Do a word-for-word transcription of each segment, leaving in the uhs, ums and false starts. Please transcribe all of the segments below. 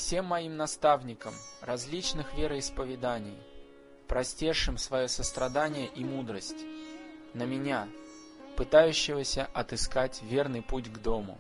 всем моим наставникам различных вероисповеданий, простершим свое сострадание и мудрость, на меня, пытающегося отыскать верный путь к дому.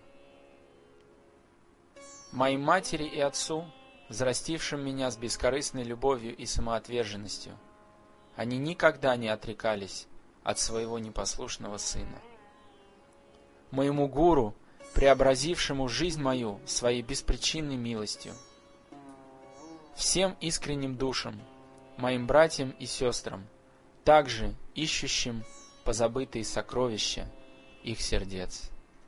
Моим матери и отцу, взрастившим меня с бескорыстной любовью и самоотверженностью, они никогда не отрекались от своего непослушного сына. Моему гуру, преобразившему жизнь мою своей беспричинной милостью. Всем искренним душам, моим братьям и сестрам, также ищущим позабытые сокровища их сердец.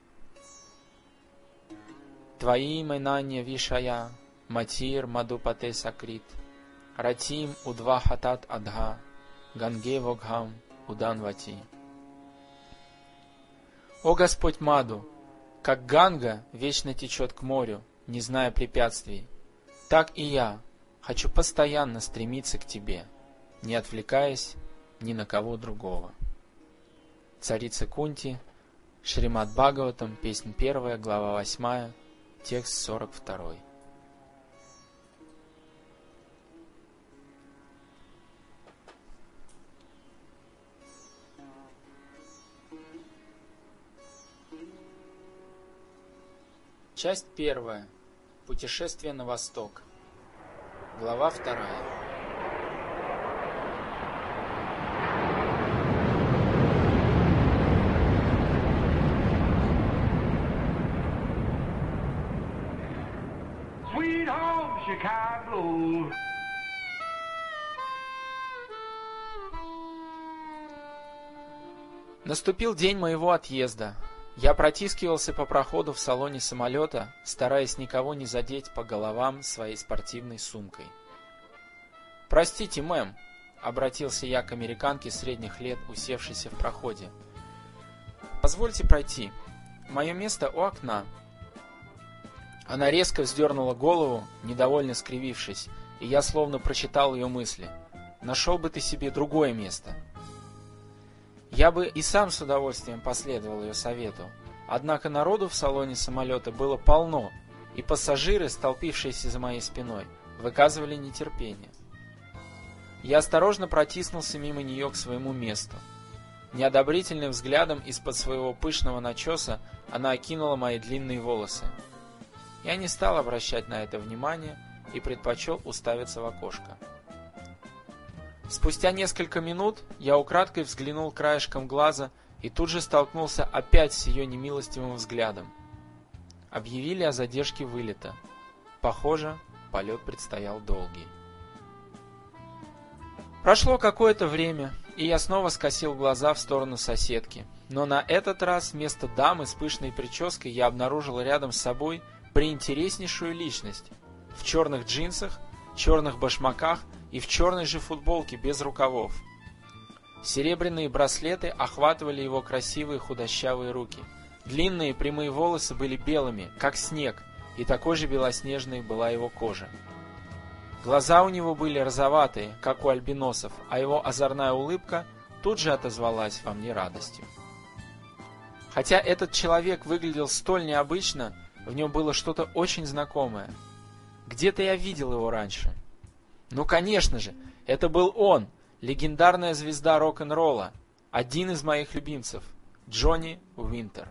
Твои майнанья вишая, матир мадупате сакрит, ратим удва хатат адха, ганге вогхам уданвати. О Господь Маду, как Ганга вечно течет к морю, не зная препятствий, так и я хочу постоянно стремиться к Тебе, не отвлекаясь ни на кого другого. Царица Кунти, Шримад Бхагаватам, песнь первая, глава восьмая, текст сорок второй. Часть первая. Путешествие на восток. Глава вторая. Sweet home Chicago. Наступил день моего отъезда. Я протискивался по проходу в салоне самолета, стараясь никого не задеть по головам своей спортивной сумкой. «Простите, мэм», — обратился я к американке средних лет, усевшейся в проходе. «Позвольте пройти. Мое место у окна». Она резко вздернула голову, недовольно скривившись, и я словно прочитал ее мысли. «Нашел бы ты себе другое место». Я бы и сам с удовольствием последовал ее совету, однако народу в салоне самолета было полно, и пассажиры, столпившиеся за моей спиной, выказывали нетерпение. Я осторожно протиснулся мимо нее к своему месту. Неодобрительным взглядом из-под своего пышного начеса она окинула мои длинные волосы. Я не стал обращать на это внимание и предпочел уставиться в окошко. Спустя несколько минут я украдкой взглянул краешком глаза и тут же столкнулся опять с ее немилостивым взглядом. Объявили о задержке вылета. Похоже, полет предстоял долгий. Прошло какое-то время, и я снова скосил глаза в сторону соседки. Но на этот раз вместо дамы с пышной прической я обнаружил рядом с собой приинтереснейшую личность. В черных джинсах, черных башмаках и в черной же футболке без рукавов. Серебряные браслеты охватывали его красивые худощавые руки. Длинные прямые волосы были белыми, как снег, и такой же белоснежной была его кожа. Глаза у него были розоватые, как у альбиносов, а его озорная улыбка тут же отозвалась во мне радостью. Хотя этот человек выглядел столь необычно, в нем было что-то очень знакомое. Где-то я видел его раньше. Ну, конечно же, это был он, легендарная звезда рок-н-ролла, один из моих любимцев, Джонни Уинтер.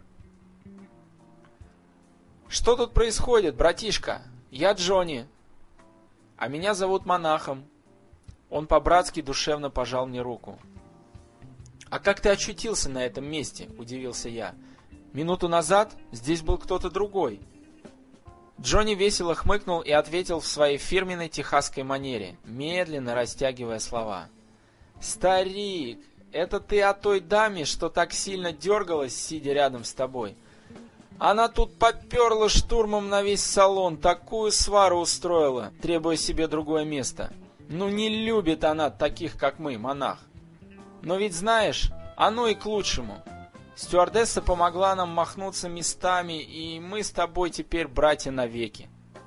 «Что тут происходит, братишка? Я Джонни. А меня зовут Монахом». Он по-братски душевно пожал мне руку. «А как ты очутился на этом месте?» – удивился я. «Минуту назад здесь был кто-то другой». Джонни весело хмыкнул и ответил в своей фирменной техасской манере, медленно растягивая слова. «Старик, это ты о той даме, что так сильно дергалась, сидя рядом с тобой? Она тут поперла штурмом на весь салон, такую свару устроила, требуя себе другое место. Ну не любит она таких, как мы, монах. Но ведь знаешь, оно и к лучшему. Стюардесса помогла нам махнуться местами, и мы с тобой теперь братья навеки».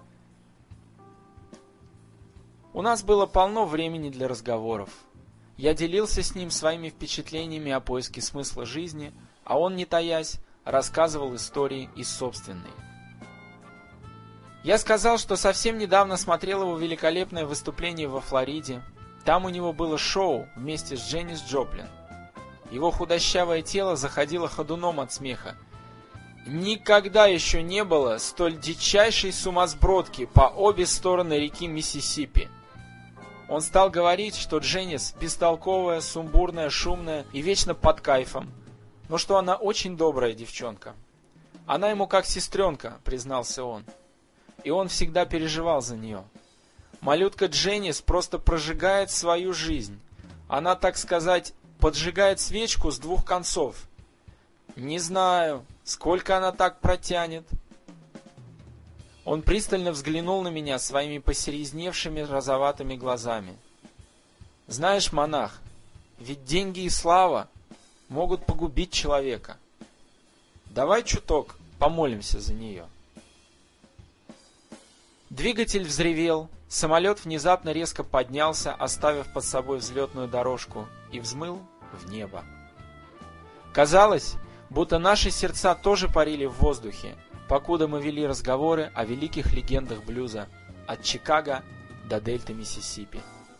У нас было полно времени для разговоров. Я делился с ним своими впечатлениями о поиске смысла жизни, а он, не таясь, рассказывал истории из собственной. Я сказал, что совсем недавно смотрел его великолепное выступление во Флориде. Там у него было шоу вместе с Дженнис Джоплин. Его худощавое тело заходило ходуном от смеха. Никогда еще не было столь дичайшей сумасбродки по обе стороны реки Миссисипи. Он стал говорить, что Дженнис бестолковая, сумбурная, шумная и вечно под кайфом, но что она очень добрая девчонка. Она ему как сестренка, признался он, и он всегда переживал за нее. Малютка Дженнис просто прожигает свою жизнь. Она, так сказать, поджигает свечку с двух концов. Не знаю, сколько она так протянет. Он пристально взглянул на меня своими посерьезневшими розоватыми глазами. Знаешь, монах, ведь деньги и слава могут погубить человека. Давай чуток помолимся за нее. Двигатель взревел, самолет внезапно резко поднялся, оставив под собой взлетную дорожку, и взмыл в небо. Казалось, будто наши сердца тоже парили в воздухе, покуда мы вели разговоры о великих легендах блюза от Чикаго до дельты Миссисипи.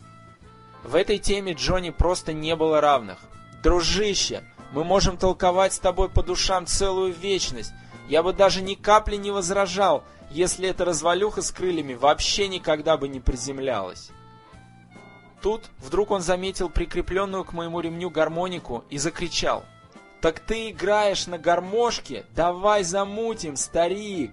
В этой теме Джонни просто не было равных. «Дружище, мы можем толковать с тобой по душам целую вечность. Я бы даже ни капли не возражал, если эта развалюха с крыльями вообще никогда бы не приземлялась». Тут вдруг он заметил прикрепленную к моему ремню гармонику и закричал: «Так ты играешь на гармошке? Давай замутим, старик!»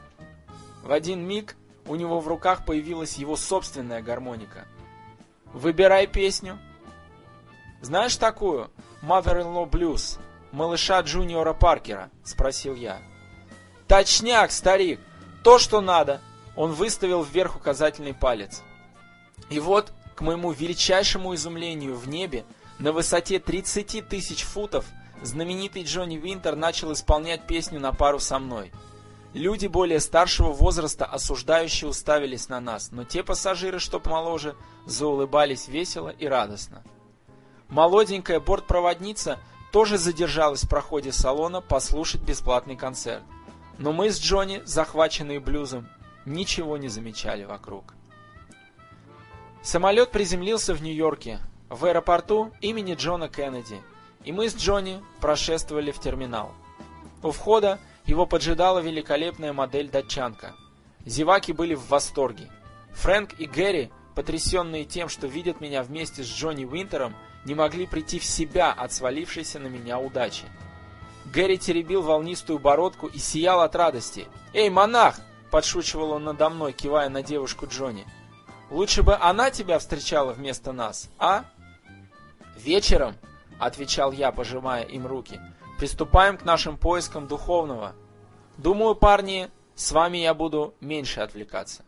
В один миг у него в руках появилась его собственная гармоника. «Выбирай песню». «Знаешь такую? Mother-in-law Blues, малыша Джуниора Паркера?» — спросил я. «Точняк, старик! То, что надо!» Он выставил вверх указательный палец. И вот, к моему величайшему изумлению, в небе, на высоте тридцати тысяч футов, знаменитый Джонни Винтер начал исполнять песню на пару со мной. Люди более старшего возраста осуждающе уставились на нас, но те пассажиры, что помоложе, заулыбались весело и радостно. Молоденькая бортпроводница тоже задержалась в проходе салона послушать бесплатный концерт. Но мы с Джонни, захваченные блюзом, ничего не замечали вокруг. Самолет приземлился в Нью-Йорке, в аэропорту имени Джона Кеннеди, и мы с Джонни прошествовали в терминал. У входа его поджидала великолепная модель-датчанка. Зеваки были в восторге. Фрэнк и Гэри, потрясенные тем, что видят меня вместе с Джонни Винтером, не могли прийти в себя от свалившейся на меня удачи. Гэри теребил волнистую бородку и сиял от радости. «Эй, монах!» — подшучивал он надо мной, кивая на девушку Джонни. «Лучше бы она тебя встречала вместо нас, а?» «Вечером», — отвечал я, пожимая им руки, — «приступаем к нашим поискам духовного. Думаю, парни, с вами я буду меньше отвлекаться».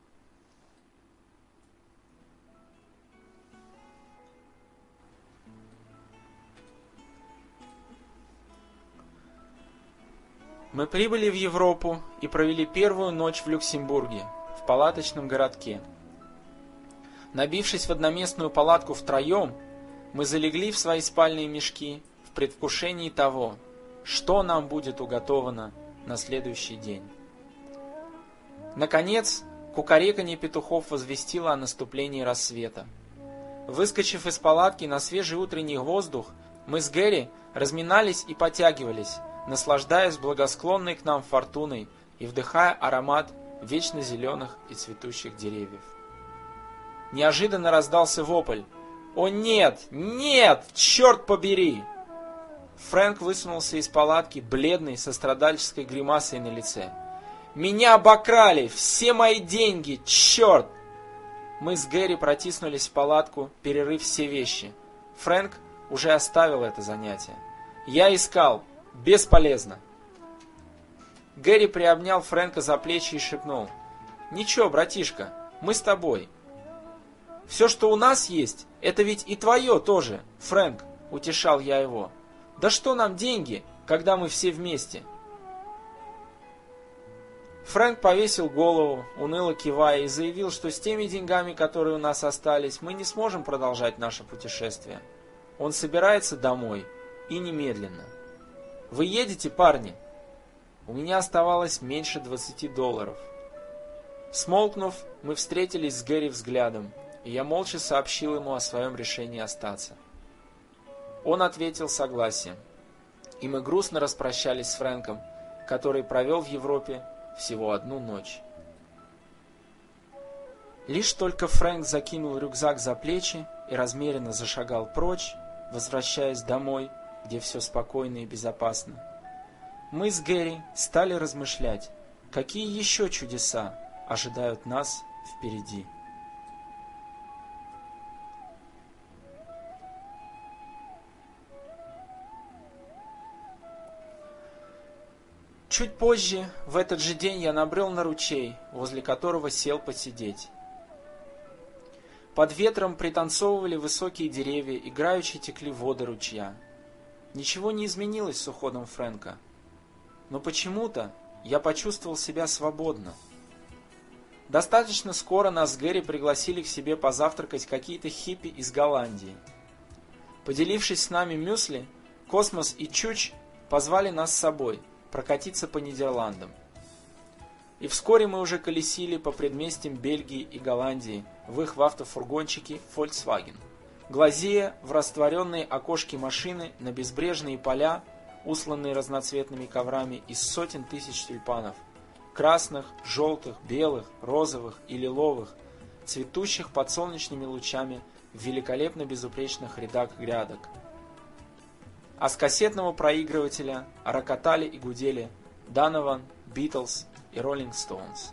Мы прибыли в Европу и провели первую ночь в Люксембурге, в палаточном городке. Набившись в одноместную палатку втроем, мы залегли в свои спальные мешки в предвкушении того, что нам будет уготовано на следующий день. Наконец, кукареканье петухов возвестило о наступлении рассвета. Выскочив из палатки на свежий утренний воздух, мы с Гэри разминались и потягивались, наслаждаясь благосклонной к нам фортуной и вдыхая аромат вечно зеленых и цветущих деревьев. Неожиданно раздался вопль: «О нет! Нет! Черт побери!» Фрэнк высунулся из палатки, бледный, со страдальческой гримасой на лице. «Меня обокрали! Все мои деньги! Черт!» Мы с Гэри протиснулись в палатку, перерыв все вещи. Фрэнк уже оставил это занятие. Я искал. Бесполезно. Гэри приобнял Фрэнка за плечи и шепнул: «Ничего, братишка, мы с тобой. Все, что у нас есть, это ведь и твое тоже, Фрэнк», — утешал я его. «Да что нам деньги, когда мы все вместе?» Фрэнк повесил голову, уныло кивая, и заявил, что с теми деньгами, которые у нас остались, мы не сможем продолжать наше путешествие. Он собирается домой, и немедленно. «Вы едете, парни?» У меня оставалось меньше двадцати долларов. Смолкнув, мы встретились с Гэри взглядом, и я молча сообщил ему о своем решении остаться. Он ответил согласием, и мы грустно распрощались с Фрэнком, который провел в Европе всего одну ночь. Лишь только Фрэнк закинул рюкзак за плечи и размеренно зашагал прочь, возвращаясь домой, где все спокойно и безопасно, мы с Гэри стали размышлять, какие еще чудеса ожидают нас впереди. Чуть позже, в этот же день, я набрел на ручей, возле которого сел посидеть. Под ветром пританцовывали высокие деревья, играючи текли воды ручья. Ничего не изменилось с уходом Фрэнка, но почему-то я почувствовал себя свободно. Достаточно скоро нас с Гэри пригласили к себе позавтракать какие-то хиппи из Голландии. Поделившись с нами мюсли, Космос и Чуч позвали нас с собой прокатиться по Нидерландам. И вскоре мы уже колесили по предместьям Бельгии и Голландии в их автофургончике Volkswagen, глазея в растворенные окошки машины на безбрежные поля, усланные разноцветными коврами из сотен тысяч тюльпанов, красных, желтых, белых, розовых и лиловых, цветущих под солнечными лучами в великолепно безупречных рядах грядок. А с кассетного проигрывателя рокотали и гудели Донован, Битлз и Роллинг Стоунс.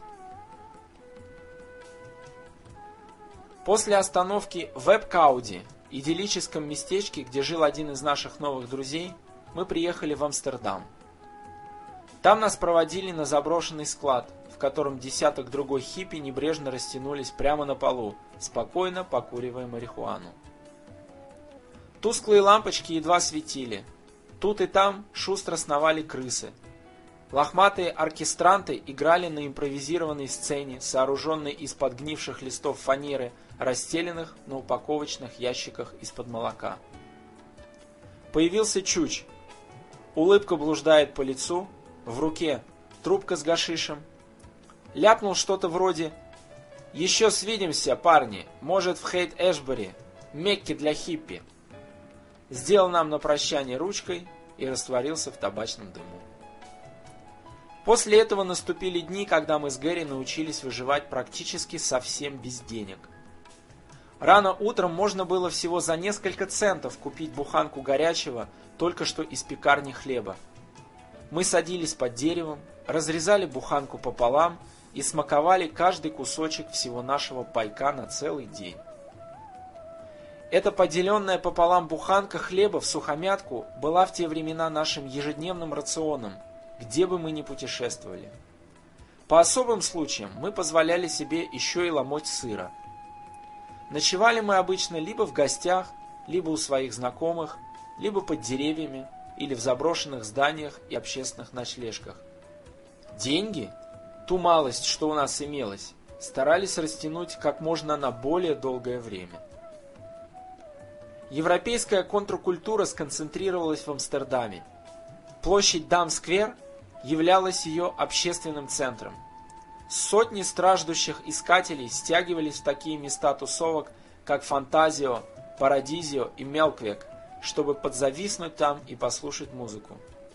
После остановки в Эпкауде, идиллическом местечке, где жил один из наших новых друзей, мы приехали в Амстердам. Там нас проводили на заброшенный склад, в котором десяток другой хиппи небрежно растянулись прямо на полу, спокойно покуривая марихуану. Тусклые лампочки едва светили. Тут и там шустро сновали крысы. Лохматые оркестранты играли на импровизированной сцене, сооруженной из подгнивших листов фанеры, расстеленных на упаковочных ящиках из-под молока. Появился Чуч. Улыбка блуждает по лицу, в руке трубка с гашишем. Ляпнул что-то вроде «Еще свидимся, парни, может, в Хейт-Эшбери, Мекке для хиппи». Сделал нам на прощание ручкой и растворился в табачном дыму. После этого наступили дни, когда мы с Гэри научились выживать практически совсем без денег. Рано утром можно было всего за несколько центов купить буханку горячего, только что из пекарни хлеба. Мы садились под деревом, разрезали буханку пополам и смаковали каждый кусочек всего нашего пайка на целый день. Эта поделенная пополам буханка хлеба в сухомятку была в те времена нашим ежедневным рационом, где бы мы ни путешествовали. По особым случаям мы позволяли себе еще и ломоть сыра. Ночевали мы обычно либо в гостях, либо у своих знакомых, либо под деревьями или в заброшенных зданиях и общественных ночлежках. Деньги, ту малость, что у нас имелось, старались растянуть как можно на более долгое время. Европейская контркультура сконцентрировалась в Амстердаме. Площадь Дам-сквер являлась ее общественным центром. Сотни страждущих искателей стягивались в такие места тусовок, как Фантазио, Парадизио и Мелквек, чтобы подзависнуть там и послушать музыку.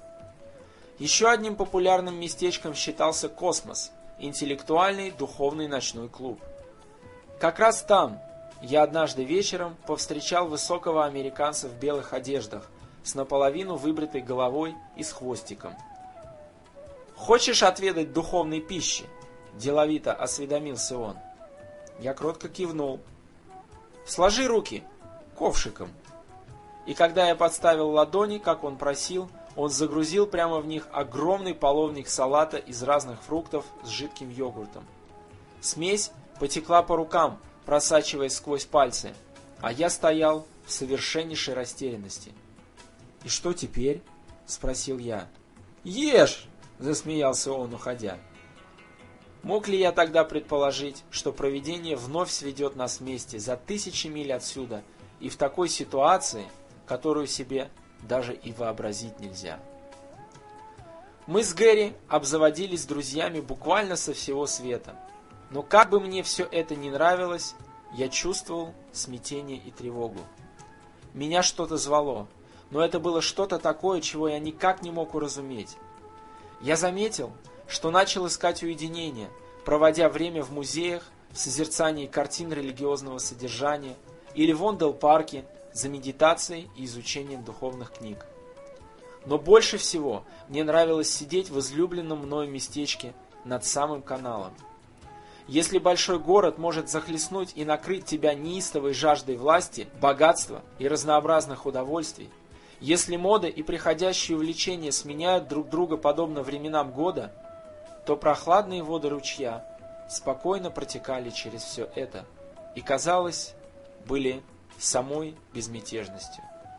Еще одним популярным местечком считался Космос, интеллектуальный духовный ночной клуб. Как раз там я однажды вечером повстречал высокого американца в белых одеждах, с наполовину выбритой головой и с хвостиком. «Хочешь отведать духовной пищи?» – деловито осведомился он. Я кротко кивнул. «Сложи руки ковшиком». И когда я подставил ладони, как он просил, он загрузил прямо в них огромный половник салата из разных фруктов с жидким йогуртом. Смесь потекла по рукам, просачиваясь сквозь пальцы, а я стоял в совершеннейшей растерянности. «И что теперь?» – спросил я. «Ешь!» – засмеялся он, уходя. Мог ли я тогда предположить, что провидение вновь сведет нас вместе за тысячи миль отсюда и в такой ситуации, которую себе даже и вообразить нельзя? Мы с Гэри обзаводились друзьями буквально со всего света. Но как бы мне все это ни нравилось, я чувствовал смятение и тревогу. Меня что-то звало, но это было что-то такое, чего я никак не мог уразуметь. Я заметил, что начал искать уединение, проводя время в музеях, в созерцании картин религиозного содержания или в Ондел-парке за медитацией и изучением духовных книг. Но больше всего мне нравилось сидеть в излюбленном мною местечке над самым каналом. Если большой город может захлестнуть и накрыть тебя неистовой жаждой власти, богатства и разнообразных удовольствий, если мода и приходящие увлечения сменяют друг друга подобно временам года, то прохладные воды ручья спокойно протекали через все это и, казалось, были самой безмятежностью.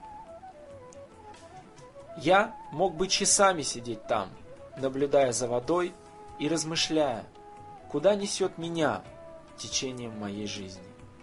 Я мог бы часами сидеть там, наблюдая за водой и размышляя, куда несет меня течением моей жизни.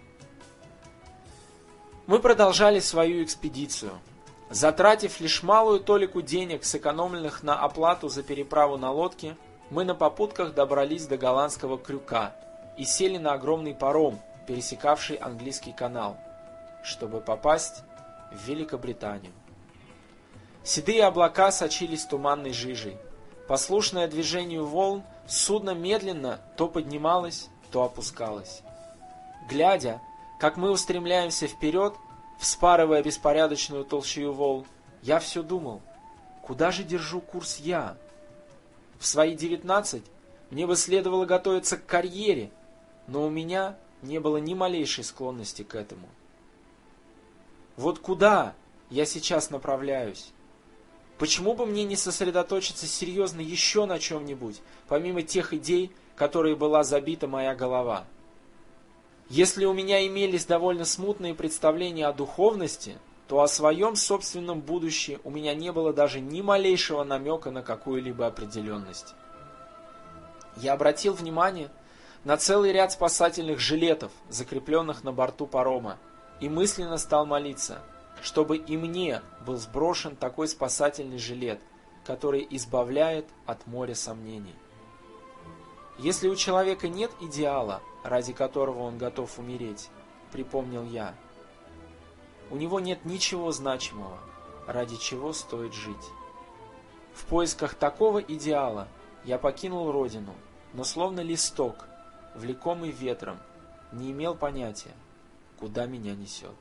Мы продолжали свою экспедицию, затратив лишь малую толику денег, сэкономленных на оплату за переправу на лодке. Мы на попутках добрались до голландского Крюка и сели на огромный паром, пересекавший английский канал, чтобы попасть в Великобританию. Седые облака сочились туманной жижей. Послушное движению волн, судно медленно то поднималось, то опускалось. Глядя, как мы устремляемся вперед, вспарывая беспорядочную толщую волн, я все думал, куда же держу курс я? В свои девятнадцать мне бы следовало готовиться к карьере, но у меня не было ни малейшей склонности к этому. Вот куда я сейчас направляюсь? Почему бы мне не сосредоточиться серьезно еще на чем-нибудь, помимо тех идей, которые была забита моя голова? Если у меня имелись довольно смутные представления о духовности, то о своем собственном будущем у меня не было даже ни малейшего намека на какую-либо определенность. Я обратил внимание на целый ряд спасательных жилетов, закрепленных на борту парома, и мысленно стал молиться, чтобы и мне был сброшен такой спасательный жилет, который избавляет от моря сомнений. Если у человека нет идеала, ради которого он готов умереть, припомнил я, у него нет ничего значимого, ради чего стоит жить. В поисках такого идеала я покинул родину, но словно листок, влекомый ветром, не имел понятия, куда меня несет.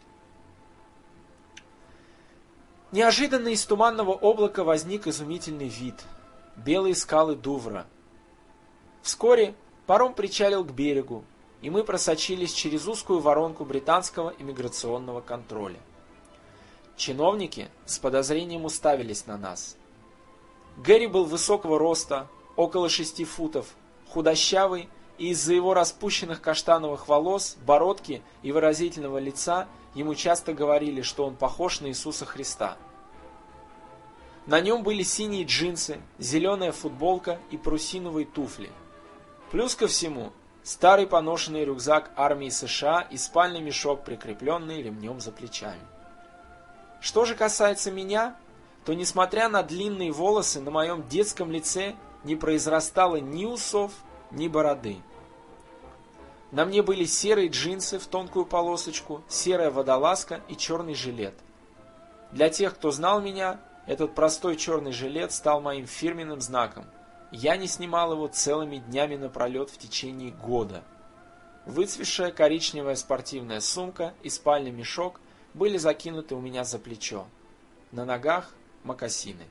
Неожиданно из туманного облака возник изумительный вид – белые скалы Дувра. Вскоре паром причалил к берегу, и мы просочились через узкую воронку британского иммиграционного контроля. Чиновники с подозрением уставились на нас. Гэри был высокого роста, около шести футов, худощавый, и из-за его распущенных каштановых волос, бородки и выразительного лица ему часто говорили, что он похож на Иисуса Христа. На нем были синие джинсы, зеленая футболка и парусиновые туфли. Плюс ко всему, старый поношенный рюкзак армии США и спальный мешок, прикрепленный ремнем за плечами. Что же касается меня, то, несмотря на длинные волосы, на моем детском лице не произрастало ни усов, ни бороды. На мне были серые джинсы в тонкую полосочку, серая водолазка и черный жилет. Для тех, кто знал меня, этот простой черный жилет стал моим фирменным знаком. Я не снимал его целыми днями напролет в течение года. Выцветшая коричневая спортивная сумка и спальный мешок были закинуты у меня за плечо. На ногах мокасины.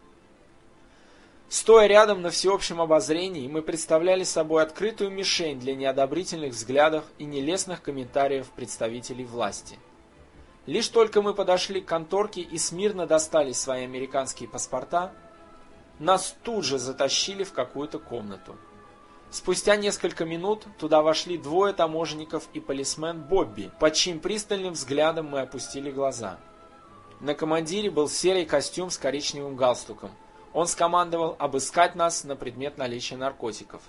Стоя рядом на всеобщем обозрении, мы представляли собой открытую мишень для неодобрительных взглядов и нелестных комментариев представителей власти. Лишь только мы подошли к конторке и смирно достали свои американские паспорта, нас тут же затащили в какую-то комнату. Спустя несколько минут туда вошли двое таможенников и полисмен Бобби, под чьим пристальным взглядом мы опустили глаза. На командире был серый костюм с коричневым галстуком. Он скомандовал обыскать нас на предмет наличия наркотиков.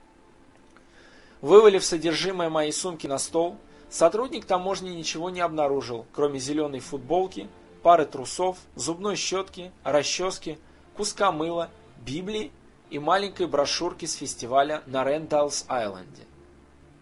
Вывалив содержимое моей сумки на стол, сотрудник таможни ничего не обнаружил, кроме зеленой футболки, пары трусов, зубной щетки, расчески, куска мыла, Библии и маленькой брошюрки с фестиваля на Рэндаллс-Айленде.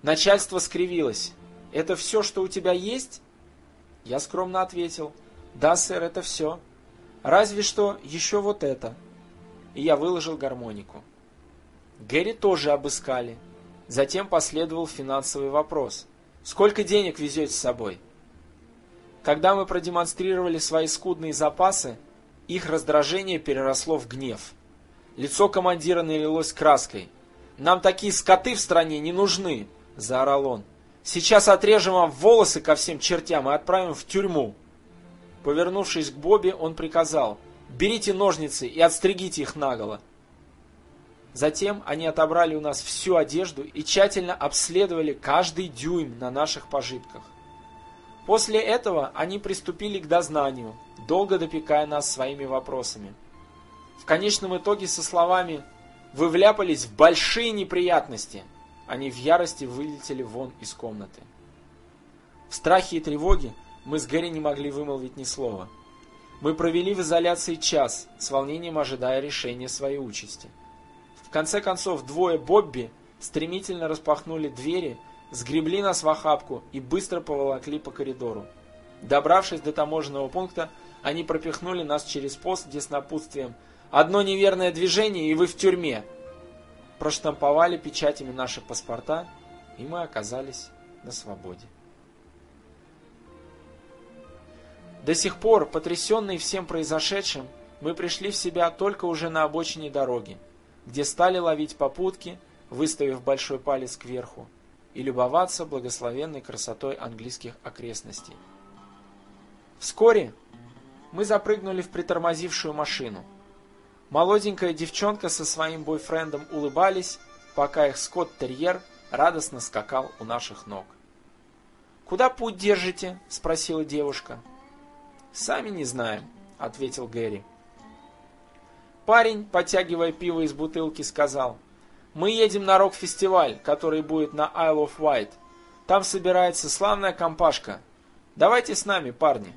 Начальство скривилось. «Это все, что у тебя есть?» Я скромно ответил. «Да, сэр, это все. Разве что еще вот это». И я выложил гармонику. Гэри тоже обыскали. Затем последовал финансовый вопрос. «Сколько денег везете с собой?» Когда мы продемонстрировали свои скудные запасы, их раздражение переросло в гнев. Лицо командира налилось краской. «Нам такие скоты в стране не нужны!» — заорал он. «Сейчас отрежем вам волосы ко всем чертям и отправим в тюрьму!» Повернувшись к Бобби, он приказал: «Берите ножницы и отстригите их наголо!» Затем они отобрали у нас всю одежду и тщательно обследовали каждый дюйм на наших пожитках. После этого они приступили к дознанию, долго допекая нас своими вопросами. В конечном итоге со словами «Вы вляпались в большие неприятности», они в ярости вылетели вон из комнаты. В страхе и тревоге мы с Гэри не могли вымолвить ни слова. Мы провели в изоляции час, с волнением ожидая решения своей участи. В конце концов, двое Бобби стремительно распахнули двери, сгребли нас в охапку и быстро поволокли по коридору. Добравшись до таможенного пункта, они пропихнули нас через пост, где с напутствием «Одно неверное движение, и вы в тюрьме!» проштамповали печатями наши паспорта, и мы оказались на свободе. До сих пор, потрясенные всем произошедшим, мы пришли в себя только уже на обочине дороги, где стали ловить попутки, выставив большой палец кверху, и любоваться благословенной красотой английских окрестностей. Вскоре мы запрыгнули в притормозившую машину. Молоденькая девчонка со своим бойфрендом улыбались, пока их скотт-терьер радостно скакал у наших ног. «Куда путь держите?» — спросила девушка. «Сами не знаем», — ответил Гэри. Парень, потягивая пиво из бутылки, сказал: «Мы едем на рок-фестиваль, который будет на Isle of Wight. Там собирается славная компашка. Давайте с нами, парни».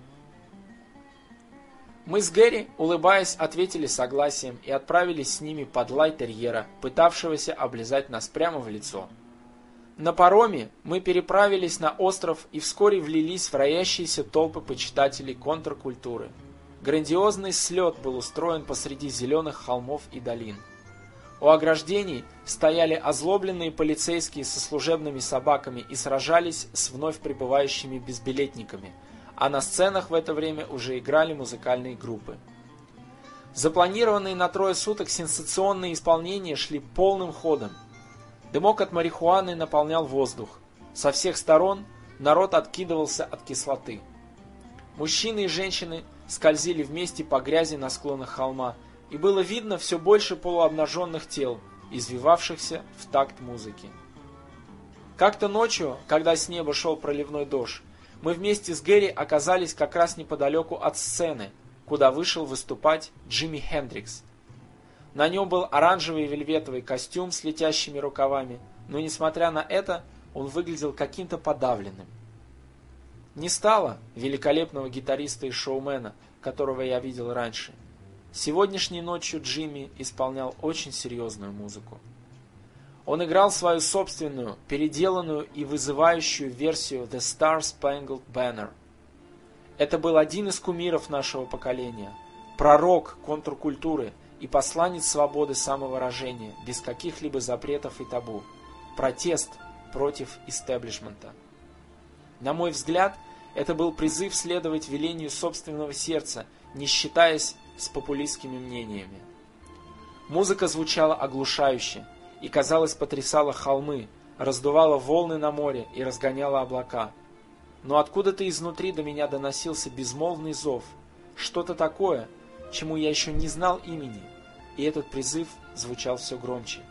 Мы с Гэри, улыбаясь, ответили согласием и отправились с ними под лай терьера, пытавшегося облизать нас прямо в лицо. На пароме мы переправились на остров и вскоре влились в роящиеся толпы почитателей контркультуры. Грандиозный слет был устроен посреди зеленых холмов и долин. У ограждений стояли озлобленные полицейские со служебными собаками и сражались с вновь прибывающими безбилетниками, а на сценах в это время уже играли музыкальные группы. Запланированные на трое суток сенсационные исполнения шли полным ходом. Дымок от марихуаны наполнял воздух. Со всех сторон народ откидывался от кислоты. Мужчины и женщины скользили вместе по грязи на склонах холма, и было видно все больше полуобнаженных тел, извивавшихся в такт музыки. Как-то ночью, когда с неба шел проливной дождь, мы вместе с Гэри оказались как раз неподалеку от сцены, куда вышел выступать Джимми Хендрикс. На нем был оранжевый вельветовый костюм с летящими рукавами, но, несмотря на это, он выглядел каким-то подавленным. Не стало великолепного гитариста и шоумена, которого я видел раньше. Сегодняшней ночью Джимми исполнял очень серьезную музыку. Он играл свою собственную, переделанную и вызывающую версию The Star-Spangled Banner. Это был один из кумиров нашего поколения, пророк контркультуры и посланец свободы самовыражения, без каких-либо запретов и табу, протест против истеблишмента. На мой взгляд, это был призыв следовать велению собственного сердца, не считаясь с популистскими мнениями. Музыка звучала оглушающе и, казалось, потрясала холмы, раздувала волны на море и разгоняла облака. Но откуда-то изнутри до меня доносился безмолвный зов, что-то такое, чему я еще не знал имени, и этот призыв звучал все громче.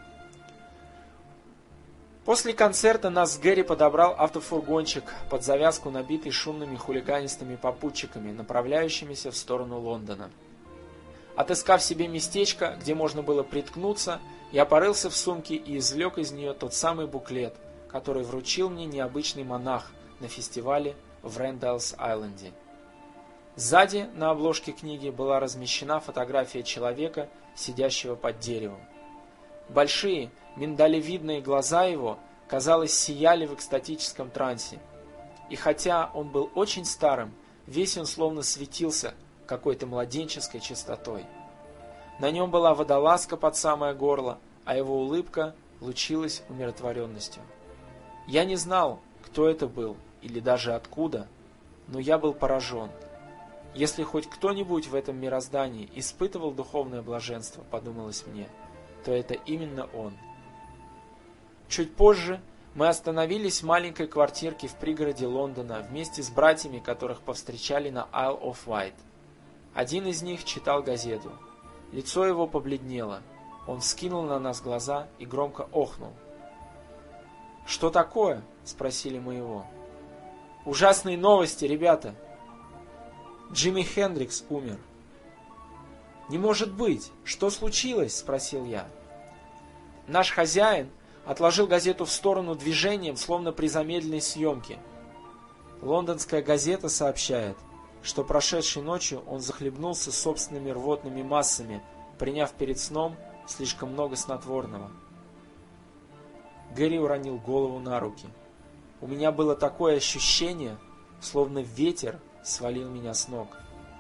После концерта нас с Гэри подобрал автофургончик, под завязку набитый шумными хулиганистыми попутчиками, направляющимися в сторону Лондона. Отыскав себе местечко, где можно было приткнуться, я порылся в сумке и извлек из нее тот самый буклет, который вручил мне необычный монах на фестивале в Рэндаллс-Айленде. Сзади на обложке книги была размещена фотография человека, сидящего под деревом. Большие, миндалевидные глаза его казалось, сияли в экстатическом трансе. И хотя он был очень старым, весь он словно светился какой-то младенческой чистотой. На нем была водолазка под самое горло, а его улыбка лучилась умиротворенностью. Я не знал, кто это был или даже откуда, но я был поражен. Если хоть кто-нибудь в этом мироздании испытывал духовное блаженство, подумалось мне, то это именно он. Чуть позже мы остановились в маленькой квартирке в пригороде Лондона вместе с братьями, которых повстречали на Isle of Wight. Один из них читал газету. Лицо его побледнело. Он вскинул на нас глаза и громко охнул. «Что такое?» – спросили мы его. «Ужасные новости, ребята! Джимми Хендрикс умер». «Не может быть! Что случилось?» – спросил я. Наш хозяин отложил газету в сторону движением, словно при замедленной съемке. Лондонская газета сообщает, что прошедшей ночью он захлебнулся собственными рвотными массами, приняв перед сном слишком много снотворного. Гэри уронил голову на руки. У меня было такое ощущение, словно ветер свалил меня с ног.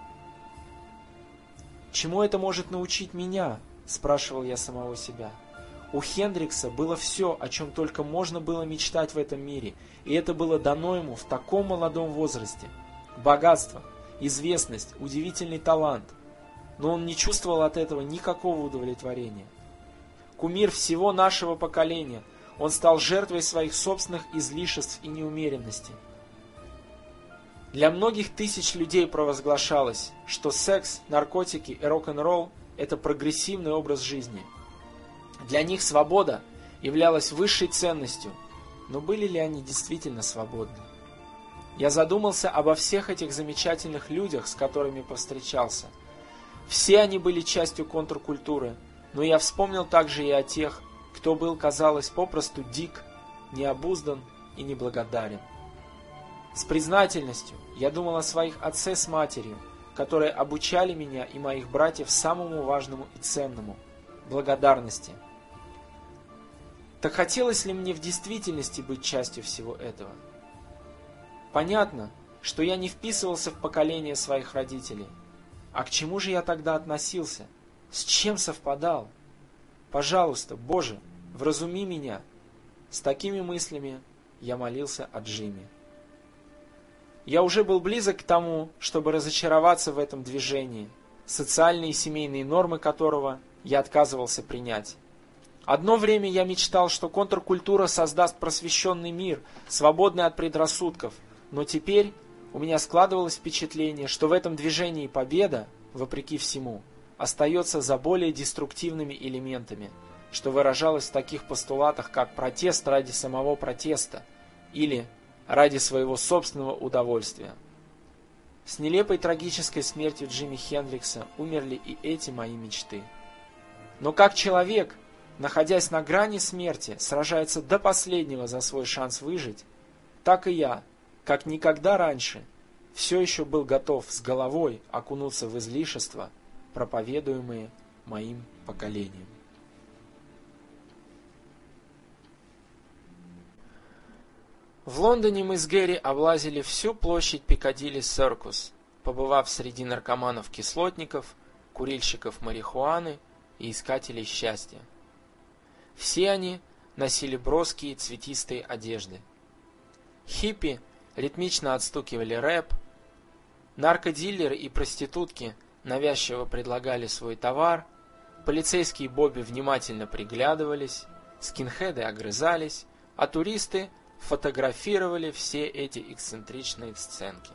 «Чему это может научить меня?» – спрашивал я самого себя. У Хендрикса было все, о чем только можно было мечтать в этом мире, и это было дано ему в таком молодом возрасте. Богатство, известность, удивительный талант. Но он не чувствовал от этого никакого удовлетворения. Кумир всего нашего поколения, он стал жертвой своих собственных излишеств и неумеренности. Для многих тысяч людей провозглашалось, что секс, наркотики и рок-н-ролл – это прогрессивный образ жизни. Для них свобода являлась высшей ценностью, но были ли они действительно свободны? Я задумался обо всех этих замечательных людях, с которыми повстречался. Все они были частью контркультуры, но я вспомнил также и о тех, кто был, казалось, попросту дик, необуздан и неблагодарен. С признательностью я думал о своих отце с матерью, которые обучали меня и моих братьев самому важному и ценному – благодарности. Так хотелось ли мне в действительности быть частью всего этого? Понятно, что я не вписывался в поколение своих родителей. А к чему же я тогда относился? С чем совпадал? Пожалуйста, Боже, вразуми меня. С такими мыслями я молился о Джимми. Я уже был близок к тому, чтобы разочароваться в этом движении, социальные и семейные нормы которого я отказывался принять. Одно время я мечтал, что контркультура создаст просвещенный мир, свободный от предрассудков, но теперь у меня складывалось впечатление, что в этом движении победа, вопреки всему, остается за более деструктивными элементами, что выражалось в таких постулатах, как протест ради самого протеста или ради своего собственного удовольствия. С нелепой трагической смертью Джимми Хендрикса умерли и эти мои мечты. Но как человек, находясь на грани смерти, сражается до последнего за свой шанс выжить, так и я, как никогда раньше, все еще был готов с головой окунуться в излишества, проповедуемые моим поколением. В Лондоне мы с Гэри облазили всю площадь Пикадилли Серкус, побывав среди наркоманов-кислотников, курильщиков марихуаны и искателей счастья. Все они носили броские цветистые одежды. Хиппи ритмично отстукивали рэп, наркодилеры и проститутки навязчиво предлагали свой товар, полицейские бобби внимательно приглядывались, скинхеды огрызались, а туристы фотографировали все эти эксцентричные сценки.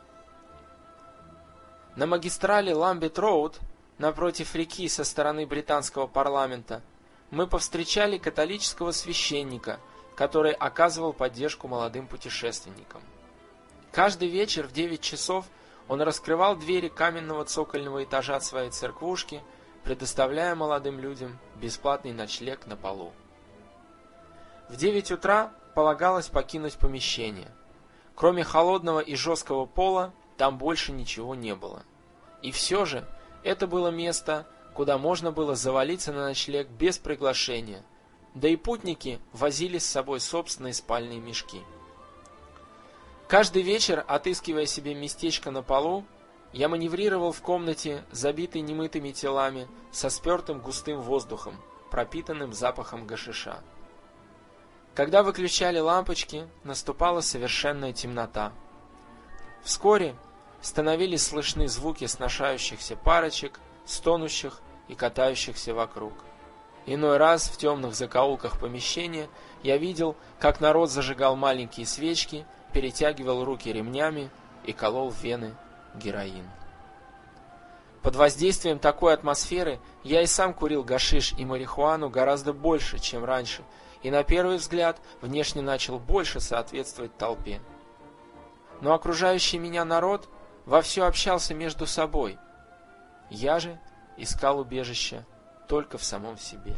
На магистрали Ламбет-Роуд, напротив реки со стороны британского парламента, мы повстречали католического священника, который оказывал поддержку молодым путешественникам. Каждый вечер в девять часов он раскрывал двери каменного цокольного этажа своей церквушки, предоставляя молодым людям бесплатный ночлег на полу. В девять утра полагалось покинуть помещение. Кроме холодного и жесткого пола, там больше ничего не было. И все же это было место, куда можно было завалиться на ночлег без приглашения, да и путники возили с собой собственные спальные мешки. Каждый вечер, отыскивая себе местечко на полу, я маневрировал в комнате, забитой немытыми телами, со спертым густым воздухом, пропитанным запахом гашиша. Когда выключали лампочки, наступала совершенная темнота. Вскоре становились слышны звуки сношающихся парочек, стонущих и катающихся вокруг. Иной раз в темных закоулках помещения я видел, как народ зажигал маленькие свечки, перетягивал руки ремнями и колол в вены героин. Под воздействием такой атмосферы я и сам курил гашиш и марихуану гораздо больше, чем раньше, и на первый взгляд внешне начал больше соответствовать толпе. Но окружающий меня народ вовсю общался между собой. Я же искал убежище только в самом себе.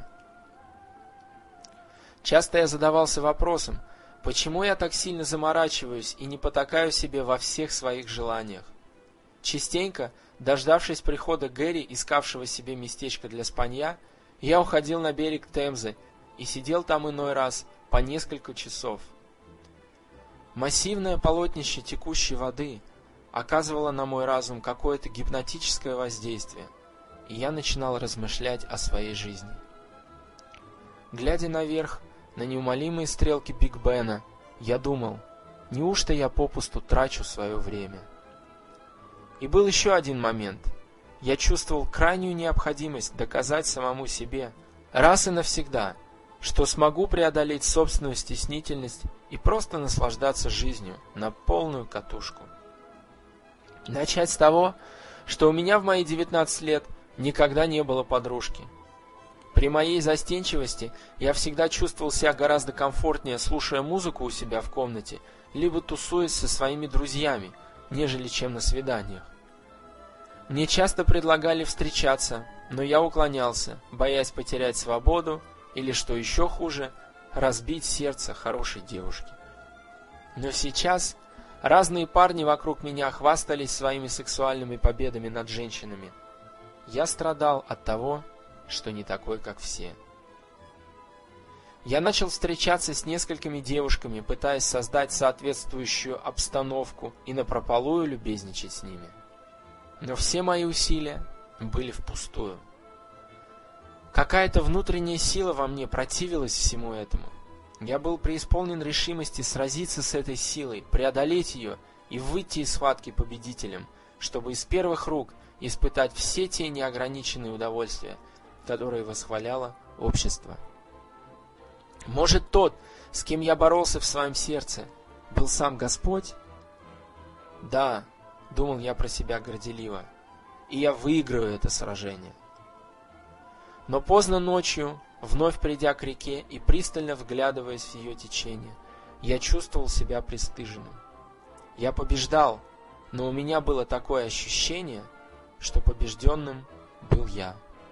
Часто я задавался вопросом, почему я так сильно заморачиваюсь и не потакаю себе во всех своих желаниях. Частенько, дождавшись прихода Гэри, искавшего себе местечко для спанья, я уходил на берег Темзы и сидел там иной раз по несколько часов. Массивное полотнище текущей воды оказывало на мой разум какое-то гипнотическое воздействие, и я начинал размышлять о своей жизни. Глядя наверх, на неумолимые стрелки Биг Бена, я думал, неужто я попусту трачу свое время? И был еще один момент. Я чувствовал крайнюю необходимость доказать самому себе, раз и навсегда, что смогу преодолеть собственную стеснительность и просто наслаждаться жизнью на полную катушку. Начать с того, что у меня в мои девятнадцать лет никогда не было подружки. При моей застенчивости я всегда чувствовал себя гораздо комфортнее, слушая музыку у себя в комнате, либо тусуясь со своими друзьями, нежели чем на свиданиях. Мне часто предлагали встречаться, но я уклонялся, боясь потерять свободу или, что еще хуже, разбить сердце хорошей девушки. Но сейчас разные парни вокруг меня хвастались своими сексуальными победами над женщинами. Я страдал от того, что не такой, как все. Я начал встречаться с несколькими девушками, пытаясь создать соответствующую обстановку и напропалую любезничать с ними. Но все мои усилия были впустую. Какая-то внутренняя сила во мне противилась всему этому. Я был преисполнен решимости сразиться с этой силой, преодолеть ее и выйти из схватки победителем, чтобы из первых рук испытать все те неограниченные удовольствия, которые восхваляло общество. Может, тот, с кем я боролся в своем сердце, был сам Господь? Да, думал я про себя горделиво, и я выиграю это сражение. Но поздно ночью, вновь придя к реке и пристально вглядываясь в ее течение, я чувствовал себя пристыженным. Я побеждал, но у меня было такое ощущение, что побежденным был я.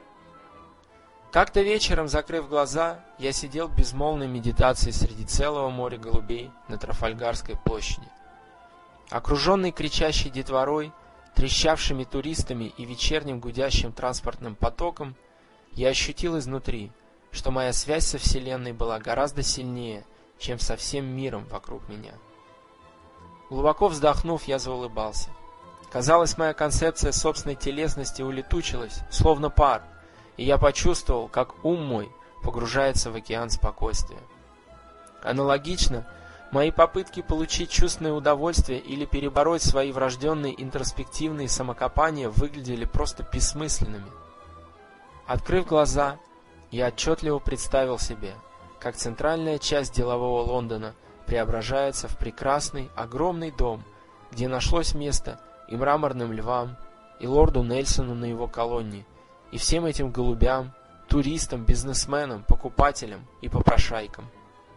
Как-то вечером, закрыв глаза, я сидел в безмолвной медитации среди целого моря голубей на Трафальгарской площади. Окруженный кричащей детворой, трещавшими туристами и вечерним гудящим транспортным потоком, я ощутил изнутри, что моя связь со Вселенной была гораздо сильнее, чем со всем миром вокруг меня. Глубоко вздохнув, я заулыбался. Казалось, моя концепция собственной телесности улетучилась, словно пар, и я почувствовал, как ум мой погружается в океан спокойствия. Аналогично, мои попытки получить чувственное удовольствие или перебороть свои врожденные интроспективные самокопания выглядели просто бессмысленными. Открыв глаза, я отчетливо представил себе, как центральная часть делового Лондона преображается в прекрасный, огромный дом, где нашлось место и мраморным львам, и лорду Нельсону на его колонне, и всем этим голубям, туристам, бизнесменам, покупателям и попрошайкам.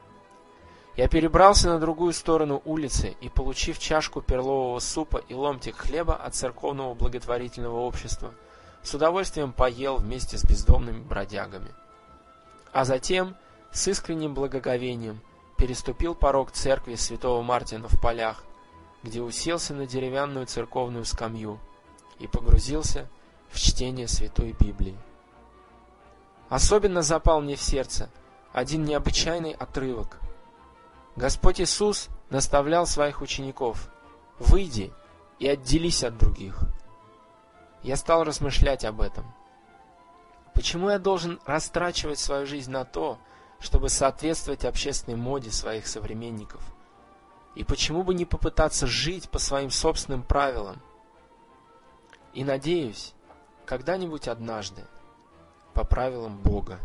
Я перебрался на другую сторону улицы и, получив чашку перлового супа и ломтик хлеба от церковного благотворительного общества, с удовольствием поел вместе с бездомными бродягами. А затем, с искренним благоговением, переступил порог церкви святого Мартина в Полях, где уселся на деревянную церковную скамью и погрузился в чтение Святой Библии. Особенно запал мне в сердце один необычайный отрывок. Господь Иисус наставлял своих учеников: «Выйди и отделись от других». Я стал размышлять об этом. Почему я должен растрачивать свою жизнь на то, чтобы соответствовать общественной моде своих современников? И почему бы не попытаться жить по своим собственным правилам? И надеюсь, когда-нибудь однажды, по правилам Бога.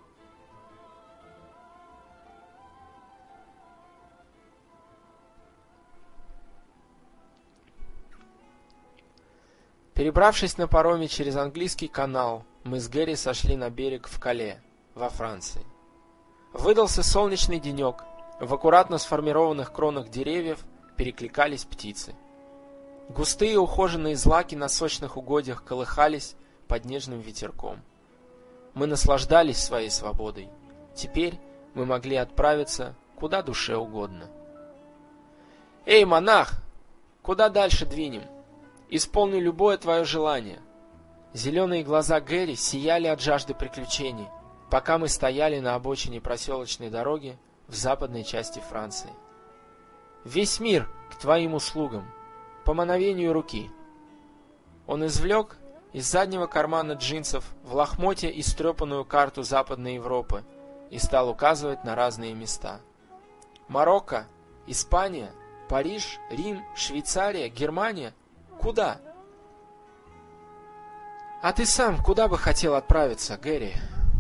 Перебравшись на пароме через английский канал, мы с Гэри сошли на берег в Кале, во Франции. Выдался солнечный денек, в аккуратно сформированных кронах деревьев перекликались птицы. Густые ухоженные злаки на сочных угодьях колыхались под нежным ветерком. Мы наслаждались своей свободой. Теперь мы могли отправиться куда душе угодно. «Эй, монах, куда дальше двинем? Исполню любое твое желание». Зеленые глаза Гэри сияли от жажды приключений, пока мы стояли на обочине проселочной дороги в западной части Франции. «Весь мир к твоим услугам, по мановению руки». Он извлек из заднего кармана джинсов в лохмотье истрепанную карту Западной Европы и стал указывать на разные места. Марокко, Испания, Париж, Рим, Швейцария, Германия. Куда? А ты сам куда бы хотел отправиться, Гэри?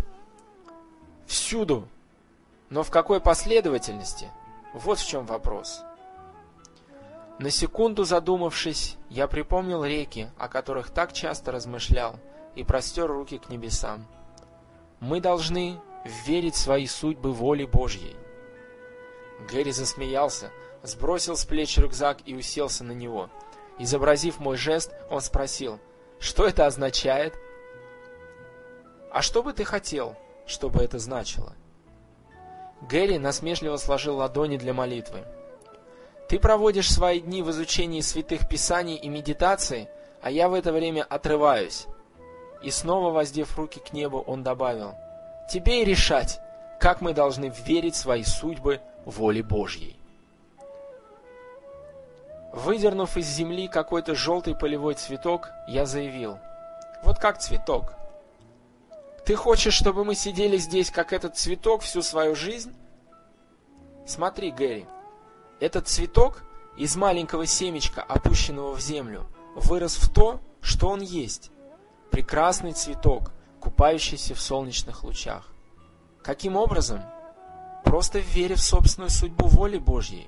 Всюду. Но в какой последовательности? Вот в чем вопрос. На секунду задумавшись, я припомнил реки, о которых так часто размышлял, и простер руки к небесам. Мы должны верить в свои судьбы воле Божьей. Гэри засмеялся, сбросил с плеч рюкзак и уселся на него. Изобразив мой жест, он спросил: «Что это означает?» «А что бы ты хотел, чтобы это значило?» Гэри насмешливо сложил ладони для молитвы. «Ты проводишь свои дни в изучении святых писаний и медитации, а я в это время отрываюсь». И снова, воздев руки к небу, он добавил: «Тебе и решать, как мы должны верить в свои судьбы воле Божьей». Выдернув из земли какой-то желтый полевой цветок, я заявил: «Вот как цветок. Ты хочешь, чтобы мы сидели здесь, как этот цветок, всю свою жизнь?» Смотри, Гэри, этот цветок из маленького семечка, опущенного в землю, вырос в то, что он есть. Прекрасный цветок, купающийся в солнечных лучах. Каким образом? Просто веря в собственную судьбу воли Божьей.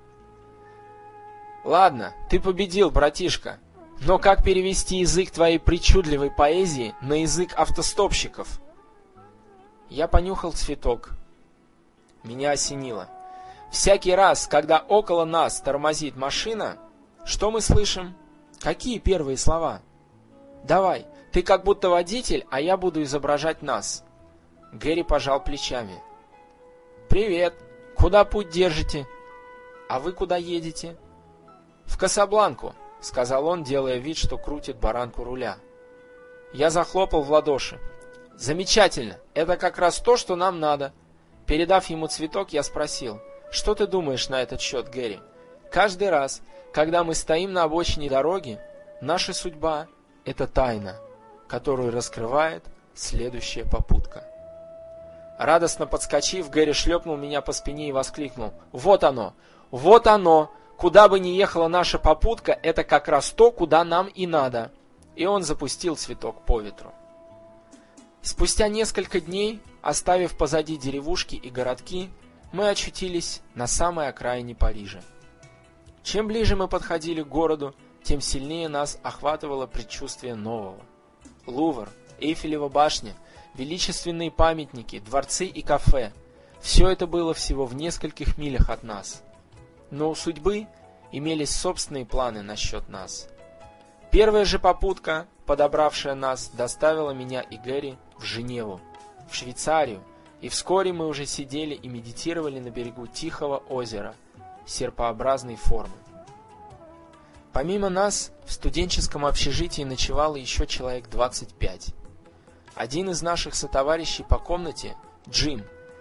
Ладно, ты победил, братишка. Но как перевести язык твоей причудливой поэзии на язык автостопщиков? Я понюхал цветок. Меня осенило. Всякий раз, когда около нас тормозит машина, что мы слышим? Какие первые слова? Давай, ты как будто водитель, а я буду изображать нас. Гэри пожал плечами. Привет, куда путь держите? А вы куда едете? В Касабланку, сказал он, делая вид, что крутит баранку руля. Я захлопал в ладоши. Замечательно, это как раз то, что нам надо. Передав ему цветок, я спросил: что ты думаешь на этот счет, Гэри? Каждый раз, когда мы стоим на обочине дороги, наша судьба — это тайна, которую раскрывает следующая попутка. Радостно подскочив, Гэри шлепнул меня по спине и воскликнул: вот оно, вот оно! Куда бы ни ехала наша попутка, это как раз то, куда нам и надо. И он запустил цветок по ветру. Спустя несколько дней, оставив позади деревушки и городки, мы очутились на самой окраине Парижа. Чем ближе мы подходили к городу, тем сильнее нас охватывало предчувствие нового. Лувр, Эйфелева башня, величественные памятники, дворцы и кафе – все это было всего в нескольких милях от нас. Но у судьбы имелись собственные планы насчет нас. Первая же попутка, подобравшая нас, доставила меня и Гэри в Женеву, в Швейцарию, и вскоре мы уже сидели и медитировали на берегу тихого озера серпообразной формы. Помимо нас, в студенческом общежитии ночевало еще человек двадцать пять. Один из наших сотоварищей по комнате, Джим,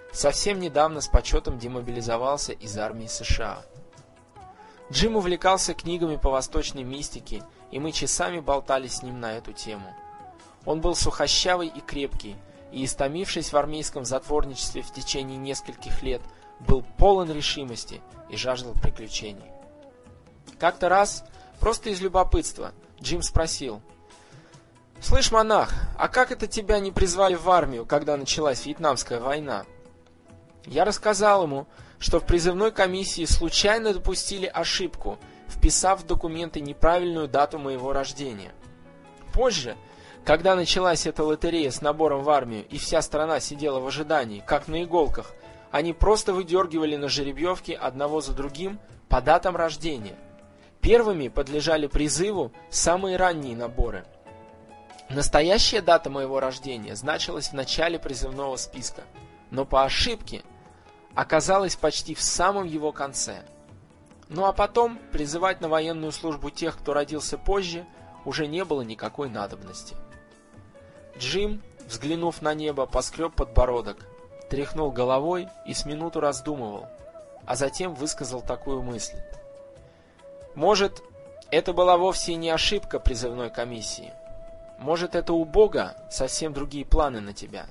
совсем недавно с почетом демобилизовался из армии США. Джим увлекался книгами по восточной мистике, и мы часами болтали с ним на эту тему. Он был сухощавый и крепкий, и, истомившись в армейском затворничестве в течение нескольких лет, был полон решимости и жаждал приключений. Как-то раз, просто из любопытства, Джим спросил: «Слышь, монах, а как это тебя не призвали в армию, когда началась Вьетнамская война?» Я рассказал ему, что в призывной комиссии случайно допустили ошибку, вписав в документы неправильную дату моего рождения. Позже, когда началась эта лотерея с набором в армию, и вся страна сидела в ожидании, как на иголках, они просто выдергивали на жеребьевке одного за другим по датам рождения. Первыми подлежали призыву самые ранние наборы. Настоящая дата моего рождения значилась в начале призывного списка, но по ошибке оказалась почти в самом его конце. Ну а потом призывать на военную службу тех, кто родился позже, уже не было никакой надобности. Джим, взглянув на небо, поскреб подбородок, тряхнул головой и с минуту раздумывал, а затем высказал такую мысль: «Может, это была вовсе не ошибка призывной комиссии? Может, это у Бога совсем другие планы на тебя?»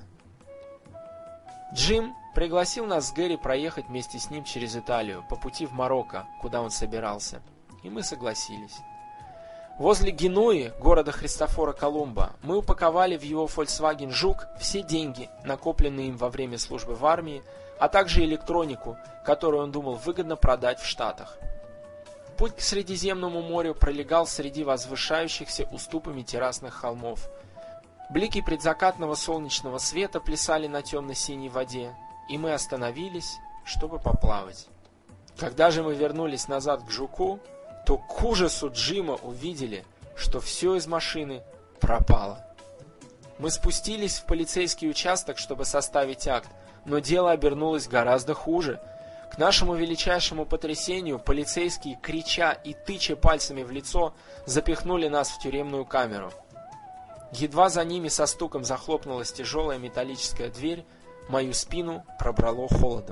Джим пригласил нас с Гэри проехать вместе с ним через Италию, по пути в Марокко, куда он собирался, и мы согласились. Возле Генуи, города Христофора Колумба, мы упаковали в его Volkswagen Жук все деньги, накопленные им во время службы в армии, а также электронику, которую он думал выгодно продать в Штатах. Путь к Средиземному морю пролегал среди возвышающихся уступами террасных холмов. Блики предзакатного солнечного света плясали на темно-синей воде, и мы остановились, чтобы поплавать. Когда же мы вернулись назад к Жуку, то к ужасу Джима увидели, что все из машины пропало. Мы спустились в полицейский участок, чтобы составить акт, но дело обернулось гораздо хуже. К нашему величайшему потрясению полицейские, крича и тыча пальцами в лицо, запихнули нас в тюремную камеру. Едва за ними со стуком захлопнулась тяжелая металлическая дверь, мою спину пробрало холодом.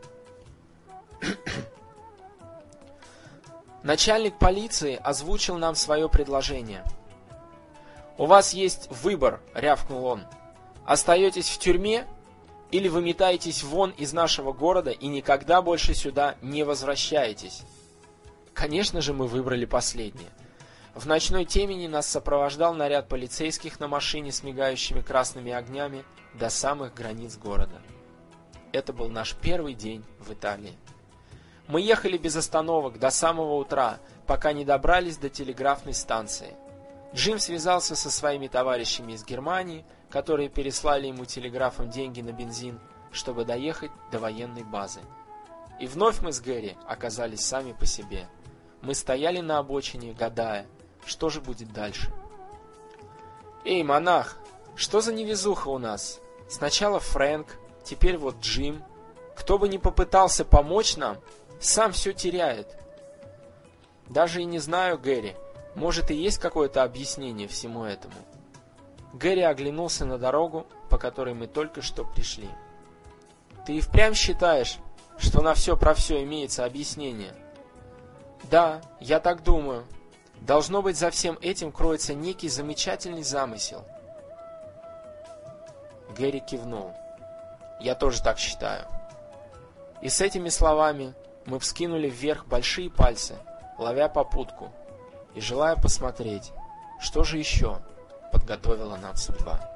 Начальник полиции озвучил нам свое предложение. «У вас есть выбор», — рявкнул он. «Остаетесь в тюрьме или выметаетесь вон из нашего города и никогда больше сюда не возвращаетесь?» Конечно же, мы выбрали последнее. В ночной темени нас сопровождал наряд полицейских на машине с мигающими красными огнями до самых границ города. Это был наш первый день в Италии. Мы ехали без остановок до самого утра, пока не добрались до телеграфной станции. Джим связался со своими товарищами из Германии, которые переслали ему телеграфом деньги на бензин, чтобы доехать до военной базы. И вновь мы с Гэри оказались сами по себе. Мы стояли на обочине, гадая, что же будет дальше. «Эй, монах, что за невезуха у нас? Сначала Фрэнк, теперь вот Джим. Кто бы ни попытался помочь нам, сам все теряет». «Даже и не знаю, Гэри. Может, и есть какое-то объяснение всему этому». Гэри оглянулся на дорогу, по которой мы только что пришли. «Ты и впрямь считаешь, что на все про все имеется объяснение?» «Да, я так думаю. Должно быть, за всем этим кроется некий замечательный замысел». Гэри кивнул. «Я тоже так считаю». И с этими словами мы вскинули вверх большие пальцы, ловя попутку и желая посмотреть, что же еще подготовила нам судьба.